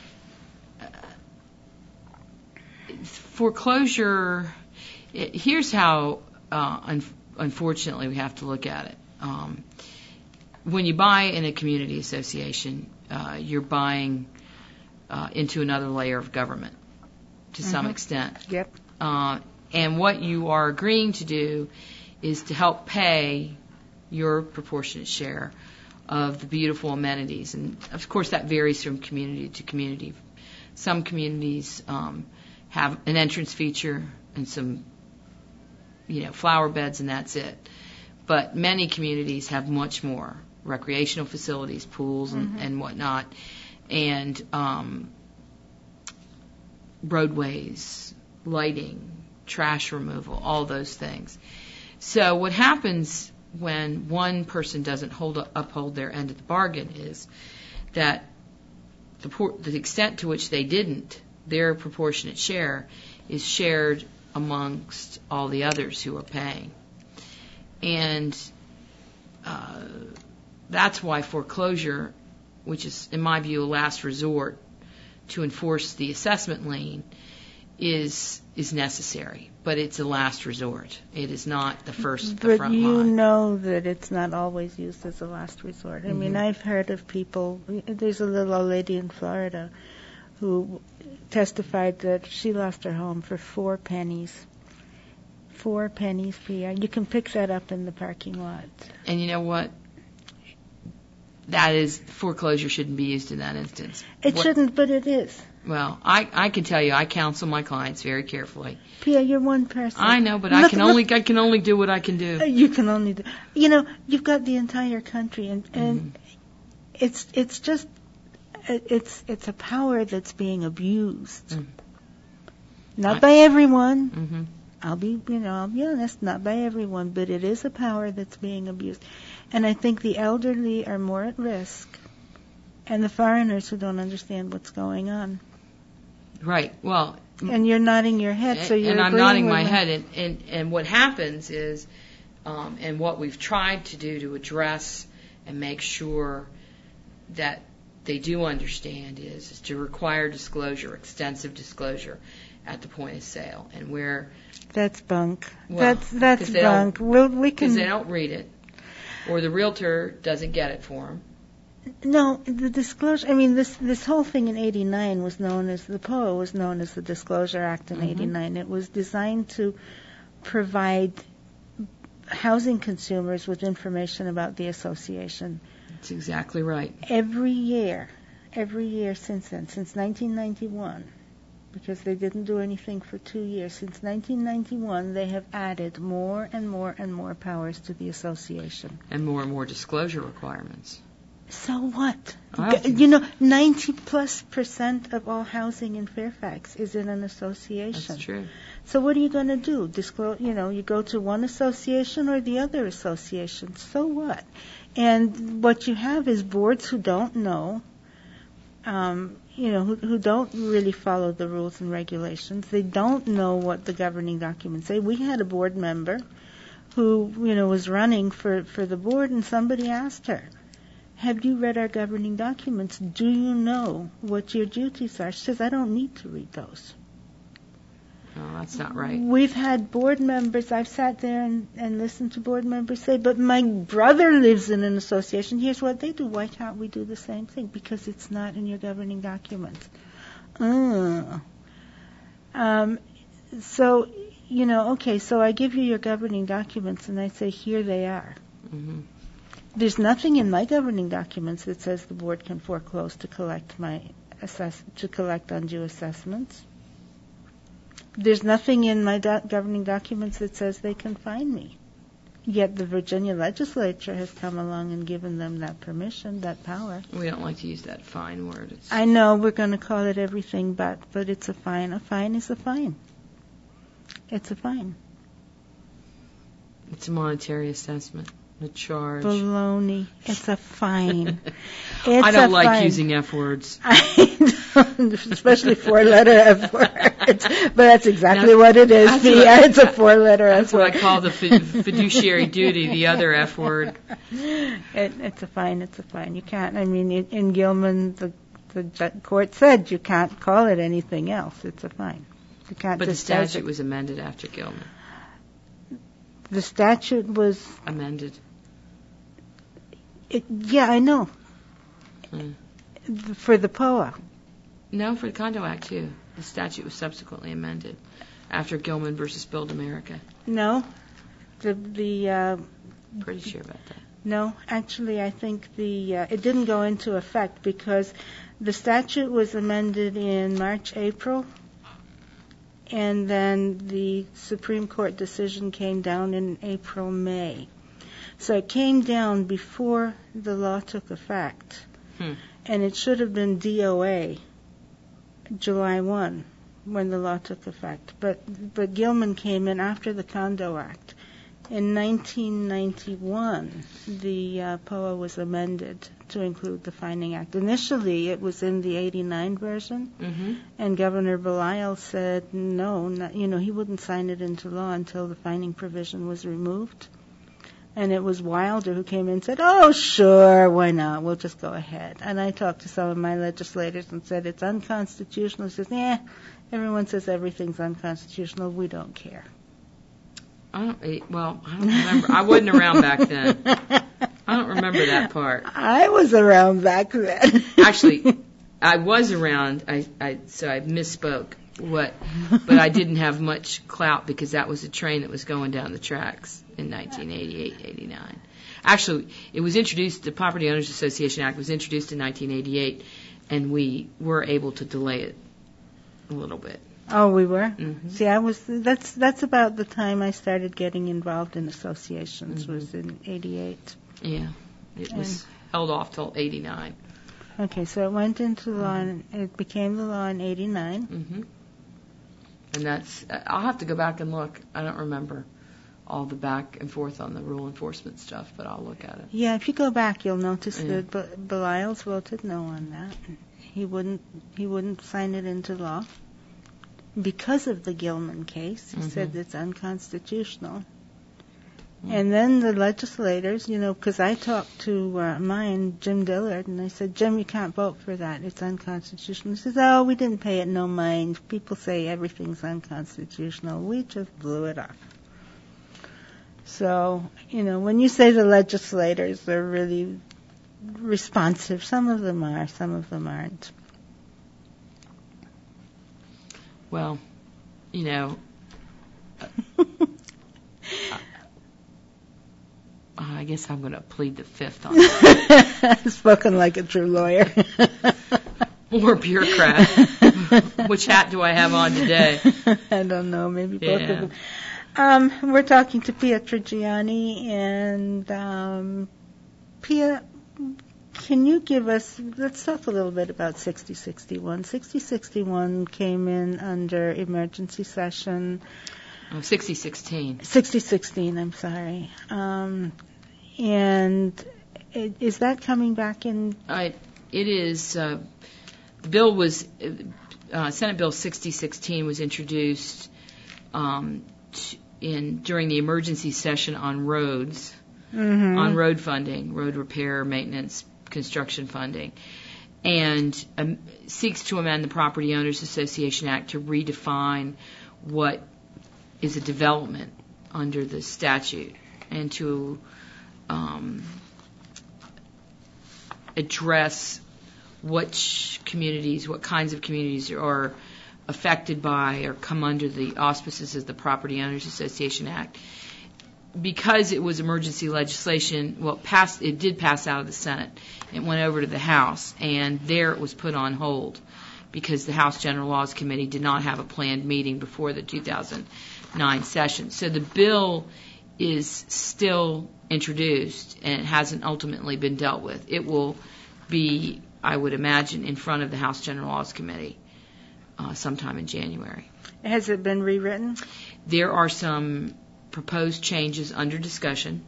foreclosure. It, here's how, uh, un- unfortunately, we have to look at it. Um, when you buy in a community association, uh, you're buying uh, into another layer of government to some Mhm. extent. Yep. Uh, and what you are agreeing to do is to help pay your proportionate share of the beautiful amenities. And, of course, that varies from community to community. Some communities um, have an entrance feature and some, you know, flower beds, and that's it. But many communities have much more: recreational facilities, pools, and, Mhm. and whatnot, and um, roadways, lighting, trash removal, all those things. So what happens when one person doesn't hold uphold their end of the bargain is that the, por- the extent to which they didn't, their proportionate share is shared amongst all the others who are paying. And uh, that's why foreclosure, which is, in my view, a last resort to enforce the assessment lien, is is necessary. But it's a last resort. It is not the first, the But front you line. know that it's not always used as a last resort. I mean, Mhm. I've heard of people. There's a little old lady in Florida who testified that she lost her home for four pennies. Four pennies, Pia. You can pick that up in the parking lot. And you know what? That is, foreclosure shouldn't be used in that instance. It What- shouldn't, but it is. Well, I, I can tell you, I counsel my clients very carefully. Pia, you're one person. I know, but I Look- can look- only I can only do what I can do. You can only do. You know, you've got the entire country, and and it's it's just it's it's a power that's being abused. Mm. Not I- by everyone. Mm-hmm. I'll be, you know, I'll be honest, not by everyone, but it is a power that's being abused. And I think the elderly are more at risk, and the foreigners who don't understand what's going on. Right. Well, And you're nodding your head, so you're and I'm agreeing nodding with my me. head. And, and, and what happens is, um, and what we've tried to do to address and make sure that they do understand is, is to require disclosure, extensive disclosure at the point of sale. And where, That's bunk. Well, that's that's 'cause they don't- bunk. We'll, we because can. they don't read it, or the realtor doesn't get it for them. No, the disclosure. I mean, this this whole thing in eighty-nine was known as the P O A was known as the Disclosure Act in Mhm. eighty-nine. It was designed to provide housing consumers with information about the association. That's exactly right. Every year, every year since then, since nineteen ninety-one, because they didn't do anything for two years. Since nineteen ninety-one, they have added more and more and more powers to the association. And more and more disclosure requirements. So what? I don't think- You know, ninety plus percent of all housing in Fairfax is in an association. That's true. So what are you going to do? Disclose? You know, you go to one association or the other association. So what? And what you have is boards who don't know, um, you know, who, who don't really follow the rules and regulations. They don't know what the governing documents say. We had a board member who, you know, was running for, for the board, and somebody asked her, have you read our governing documents? Do you know what your duties are? She says, I don't need to read those. No, that's not right. We've had board members, I've sat there and, and listened to board members say, but my brother lives in an association. Here's what they do. Why can't we do the same thing? Because it's not in your governing documents. Uh. Um, so, you know, okay, so I give you your governing documents and I say, here they are. Mm-hmm. There's nothing in my governing documents that says the board can foreclose to collect my assess to collect undue assessments. There's nothing in my do- governing documents that says they can fine me. Yet the Virginia legislature has come along and given them that permission, that power. We don't like to use that fine word. It's I know we're going to call it everything but, but it's a fine. A fine is a fine. It's a fine. It's a monetary assessment, a charge. Baloney. It's a fine. It's I don't a like fine. using F words. I don't, especially four-letter F words. But that's exactly Now, what it is. that's The, what- it's a four-letter F That's word. what I call the fi- fiduciary duty, the other F word. It, it's a fine. It's a fine. You can't. I mean, in, in Gilman, the the ju- court said you can't call it anything else. It's a fine. You can't. But the just say statute it. was amended after Gilman. The statute was. Amended. It, yeah, I know. Hmm. For the P O A. No, for the Condo Act, too. The statute was subsequently amended after Gilman versus Build America. No. The the. Uh, Pretty sure about that. No, actually, I think the uh, it didn't go into effect because the statute was amended in March, April, and then the Supreme Court decision came down in April, May. So it came down before the law took effect, Hmm. and it should have been D O A July first when the law took effect. But but Gilman came in after the Condo Act. In nineteen ninety-one, the uh, P O A was amended to include the Fining Act. Initially, it was in the eighty-nine version, Mm-hmm. and Governor Belial said no, not, you know, he wouldn't sign it into law until the fining provision was removed. And it was Wilder who came in and said, oh, sure, why not? We'll just go ahead. And I talked to some of my legislators and said, it's unconstitutional. He says, yeah, everyone says everything's unconstitutional. We don't care. I don't, eh, well, I don't remember. I wasn't around back then. I don't remember that part. I was around back then. Actually, I was around, I, I, so I misspoke. What? But I didn't have much clout because that was a train that was going down the tracks in nineteen eighty-eight, eighty-nine. Actually, it was introduced, the Property Owners Association Act was introduced in nineteen eighty-eight, and we were able to delay it a little bit. Oh, we were? Mm-hmm. See, I was, that's that's about the time I started getting involved in associations, Mm-hmm. was in eighty-eight. Yeah, it was held off till eighty-nine. Okay, so it went into law, and it became the law in eighty-nine. Mm-hmm. And that's, I'll have to go back and look. I don't remember all the back and forth on the rule enforcement stuff, but I'll look at it. Yeah, if you go back, you'll notice Yeah. that Be- Belial's voted no on that. He wouldn't he wouldn't sign it into law because of the Gilman case. He Mhm. said it's unconstitutional. Mm. And then the legislators, you know, because I talked to uh, mine, Jim Dillard, and I said, Jim, you can't vote for that. It's unconstitutional. He says, oh, we didn't pay it no mind. People say everything's unconstitutional. We just blew it off. So, you know, when you say the legislators are really responsive, some of them are, some of them aren't. Well, you know, I guess I'm going to plead the fifth on that. Spoken like a true lawyer. Or bureaucrat. Which hat do I have on today? I don't know, maybe both Yeah. of them. Um, we're talking to Pia Trigiani, and um, Pia, can you give us, let's talk a little bit about sixty sixty-one. sixty sixty-one came in under emergency session. Oh, sixty sixteen. sixty sixteen, I'm sorry. Um, and it, is that coming back in? I, it is, uh, the bill was, uh, Senate Bill sixty sixteen was introduced um, t- in during the emergency session on roads, mm-hmm. on road funding, road repair, maintenance, construction funding, and um, seeks to amend the Property Owners Association Act to redefine what is a development under the statute and to um, address what communities, what kinds of communities are affected by or come under the auspices of the Property Owners Association Act. Because it was emergency legislation, well, it passed, it did pass out of the Senate. It went over to the House, and there it was put on hold because the House General Laws Committee did not have a planned meeting before the two thousand nine session. So the bill is still introduced, and it hasn't ultimately been dealt with. It will be, I would imagine, in front of the House General Laws Committee uh, sometime in January. Has it been rewritten? There are some proposed changes under discussion,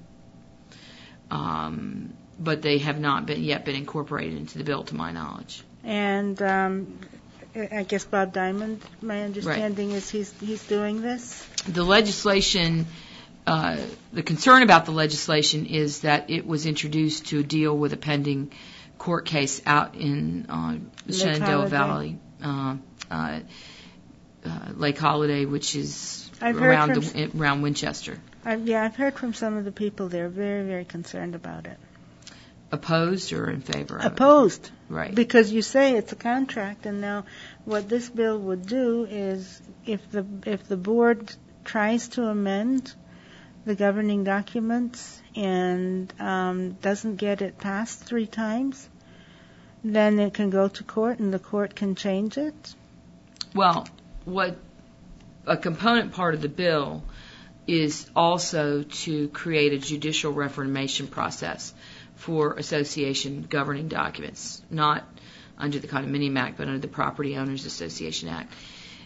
um, but they have not been yet been incorporated into the bill, to my knowledge. And um, I guess Bob Diamond, my understanding right. is he's he's doing this. The legislation, uh, the concern about the legislation is that it was introduced to deal with a pending court case out in uh, the Shenandoah Valley, uh, uh, uh, Lake Holiday, which is I've around heard the, around Winchester. I've, yeah, I've heard from some of the people there very, very concerned about it. Opposed or in favor of Opposed. It? Right. Because you say it's a contract, and now what this bill would do is if the if the board tries to amend the governing documents and um, doesn't get it passed three times, then it can go to court and the court can change it? Well, what a component part of the bill is also to create a judicial reformation process for association governing documents, not under the Condominium Act, but under the Property Owners Association Act.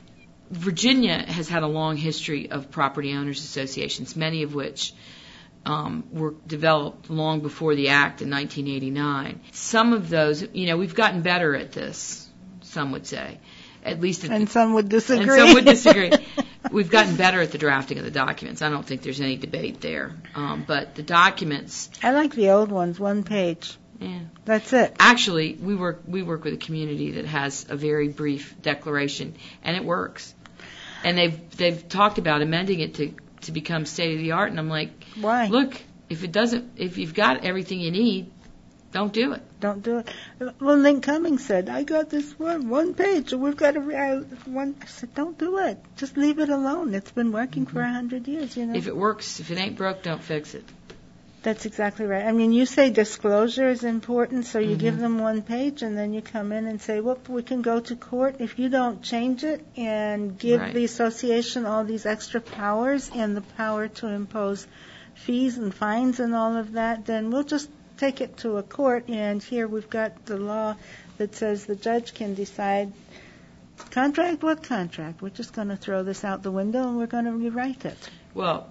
Virginia has had a long history of property owners associations, many of which um, were developed long before the Act in nineteen eighty-nine. Some of those, you know, we've gotten better at this, some would say. At least at and the, some would disagree. And some would disagree. We've gotten better at the drafting of the documents. I don't think there's any debate there. Um, but the documents... I like the old ones, one page. Yeah. That's it. Actually, we work we work with a community that has a very brief declaration, and it works. And they've they've talked about amending it to, to become state of the art, and I'm like, why? Look, if it doesn't, if you've got everything you need, don't do it. Don't do it. Well, Lynn Cummings said, I got this one, one page, and we've got a uh, one. I said, don't do it. Just leave it alone. It's been working mm-hmm. for a hundred years, you know. If it works, if it ain't broke, don't fix it. That's exactly right. I mean, you say disclosure is important, so you mm-hmm. give them one page, and then you come in and say, well, we can go to court. If you don't change it and give right. the association all these extra powers and the power to impose fees and fines and all of that, then we'll just take it to a court, and here we've got the law that says the judge can decide, contract, what contract? We're just going to throw this out the window and we're going to rewrite it. Well,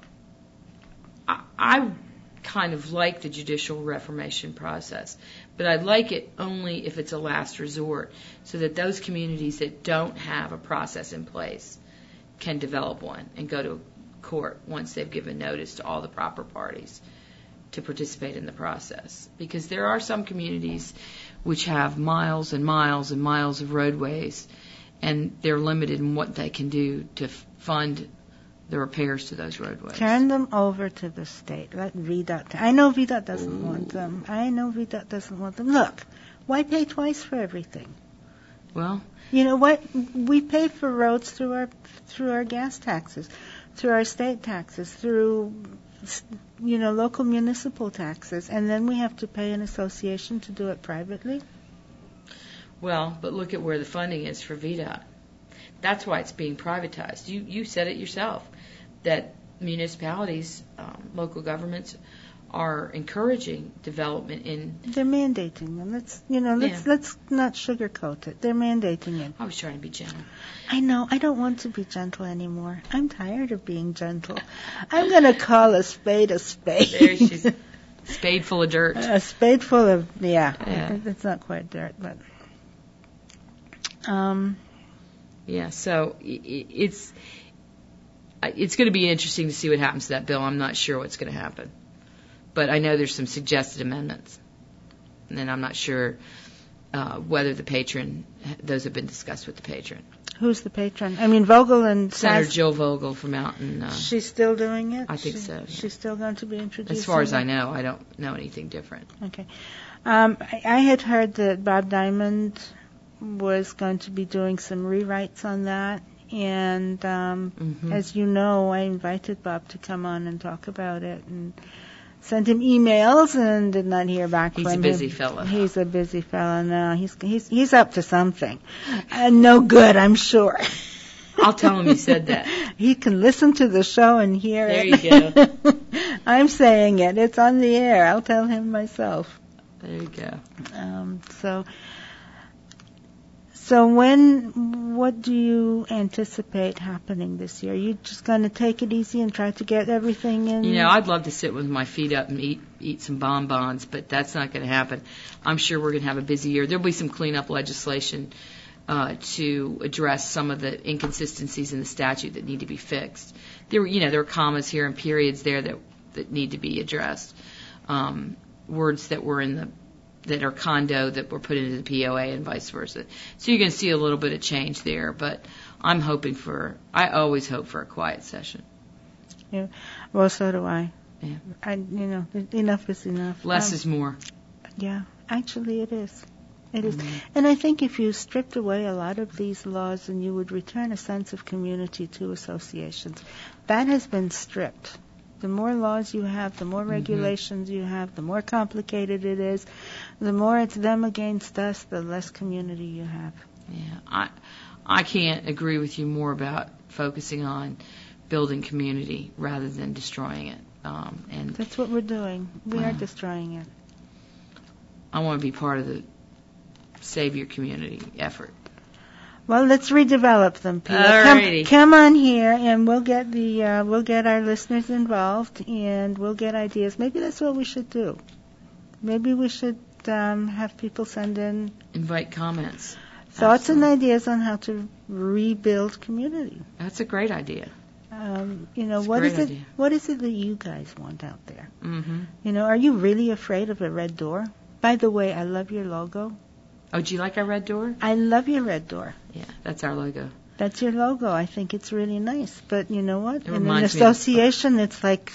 I, I kind of like the judicial reformation process, but I like it only if it's a last resort, so that those communities that don't have a process in place can develop one and go to court once they've given notice to all the proper parties to participate in the process. Because there are some communities which have miles and miles and miles of roadways, and they're limited in what they can do to fund the repairs to those roadways. Turn them over to the state. Let V DOT. I know V DOT doesn't Ooh. want them. I know V DOT doesn't want them. Look, why pay twice for everything? Well, you know what? We pay for roads through our through our gas taxes, through our state taxes, through you know, local municipal taxes, and then we have to pay an association to do it privately? Well, but look at where the funding is for V DOT. That's why it's being privatized. You you said it yourself, that municipalities, um, local governments, are encouraging development in... They're mandating them. Let's, you know, let's, yeah. let's not sugarcoat it. They're mandating it. I was trying to be gentle. I know. I don't want to be gentle anymore. I'm tired of being gentle. I'm going to call a spade a spade. There she's a spade full of dirt. A spade full of, yeah. yeah. It's not quite dirt, but... Um, yeah, so it's it's going to be interesting to see what happens to that bill. I'm not sure what's going to happen. But I know there's some suggested amendments. And then I'm not sure uh, whether the patron, those have been discussed with the patron. Who's the patron? I mean, Vogel and... Senator Sass- Jill Vogel from out in... Uh, she's still doing it? I think she, so. Yeah. She's still going to be introduced? As far as I know, I don't know anything different. Okay. Um, I, I had heard that Bob Diamond was going to be doing some rewrites on that. And um, mm-hmm. as you know, I invited Bob to come on and talk about it. And sent him emails and did not hear back he's from him. He's a busy fellow. He's a busy fellow now. He's he's he's up to something. Uh, no good, I'm sure. I'll tell him you said that. He can listen to the show and hear there it. There you go. I'm saying it. It's on the air. I'll tell him myself. There you go. Um, so. So when, what do you anticipate happening this year? Are you just going to take it easy and try to get everything in? You know, I'd love to sit with my feet up and eat eat some bonbons, but that's not going to happen. I'm sure we're going to have a busy year. There'll be some cleanup legislation uh, to address some of the inconsistencies in the statute that need to be fixed. There, you know, there are commas here and periods there that that need to be addressed. Um, words that were in the that are condo that were put into the P O A and vice versa. So you're going to see a little bit of change there, but I'm hoping for, I always hope for a quiet session. Yeah. Well, so do I. Yeah. I, you know, enough is enough. Less um, is more. Yeah, actually it is. It is. Mm-hmm. And I think if you stripped away a lot of these laws, then you would return a sense of community to associations. That has been stripped. The more laws you have, the more regulations mm-hmm. you have, the more complicated it is. The more it's them against us, the less community you have. Yeah, I I can't agree with you more about focusing on building community rather than destroying it. Um, and that's what we're doing. We uh, are destroying it. I want to be part of the Save Your Community effort. Well, let's redevelop them, Peter. Alrighty. Come, come on here, and we'll get the uh, we'll get our listeners involved, and we'll get ideas. Maybe that's what we should do. Maybe we should um, have people send in invite comments, thoughts Absolutely. and ideas on how to rebuild community. That's a great idea. Um, you know, That's what is idea. it? What is it that you guys want out there? Mm-hmm. You know, are you really afraid of a red door? By the way, I love your logo. Oh, do you like our red door? I love your red door. Yeah, that's our logo. That's your logo. I think it's really nice. But you know what? It In an association, it's like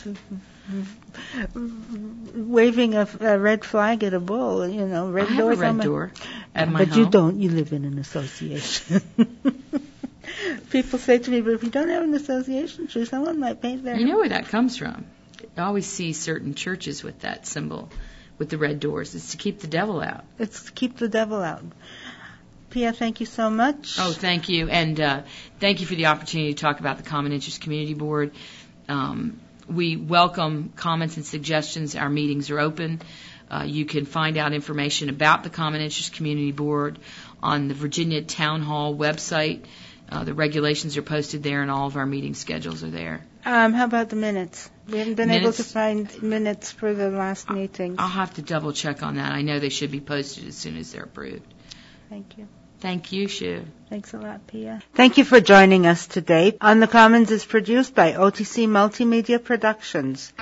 waving a, a red flag at a bull. You know, red I have doors a red on my, door at my but home. you don't. You live in an association. People say to me, but if you don't have an association, sure, someone might paint their You know where that comes from. I always see certain churches with that symbol, with the red doors. It's to keep the devil out. It's to keep the devil out. Pia, thank you so much. Oh, thank you. And uh, thank you for the opportunity to talk about the Common Interest Community Board. Um, we welcome comments and suggestions. Our meetings are open. Uh, you can find out information about the Common Interest Community Board on the Virginia Town Hall website. Uh, the regulations are posted there, and all of our meeting schedules are there. Um, how about the minutes? We haven't been minutes? able to find minutes for the last meeting. I'll have to double check on that. I know they should be posted as soon as they're approved. Thank you. Thank you, Shiv. Thanks a lot, Pia. Thank you for joining us today. On the Commons is produced by O T C Multimedia Productions.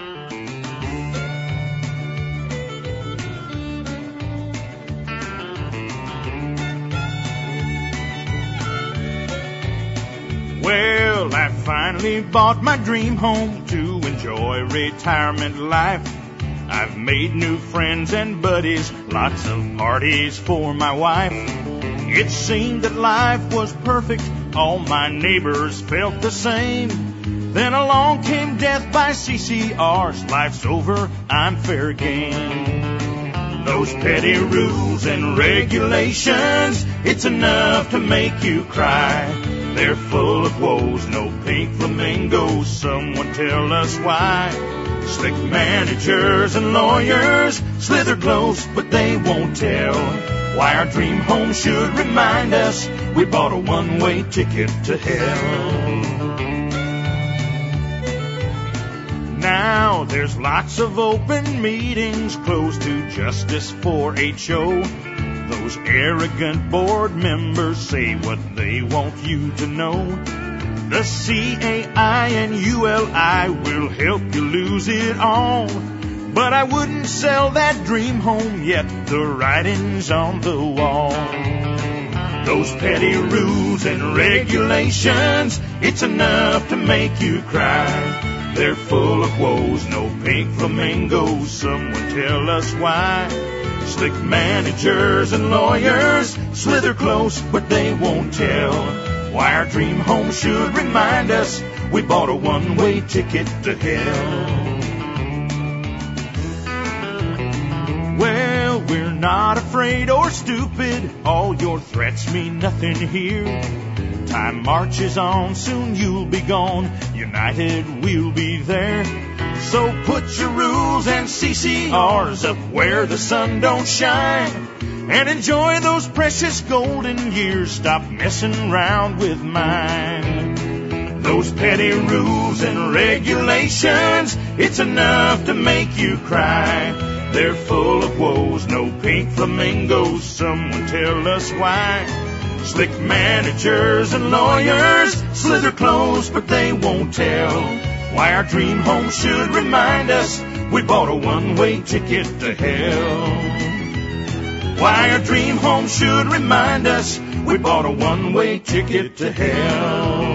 Well, I finally bought my dream home to enjoy retirement life. I've made new friends and buddies, lots of parties for my wife. It seemed that life was perfect, all my neighbors felt the same. Then along came death by C C Rs, life's over, I'm fair game. Those petty rules and regulations, it's enough to make you cry. They're full of woes, no pink flamingos, someone tell us why. Slick managers and lawyers slither close, but they won't tell why our dream home should remind us we bought a one-way ticket to hell. Now there's lots of open meetings closed to justice for H O. Those arrogant board members say what they want you to know. The C A I and U L I will help you lose it all. But I wouldn't sell that dream home yet, the writing's on the wall. Those petty rules and regulations, it's enough to make you cry. They're full of woes, no pink flamingos, someone tell us why. Slick managers and lawyers slither close, but they won't tell why our dream home should remind us we bought a one-way ticket to hell. Well, we're not afraid or stupid, all your threats mean nothing here. Time marches on, soon you'll be gone, united we'll be there. So put your rules and C C Rs up where the sun don't shine, and enjoy those precious golden years, stop messing around with mine. Those petty rules and regulations, it's enough to make you cry. They're full of woes, no pink flamingos, someone tell us why. Slick managers and lawyers slither close, but they won't tell why our dream home should remind us we bought a one-way ticket to hell. Why our dream home should remind us we bought a one-way ticket to hell.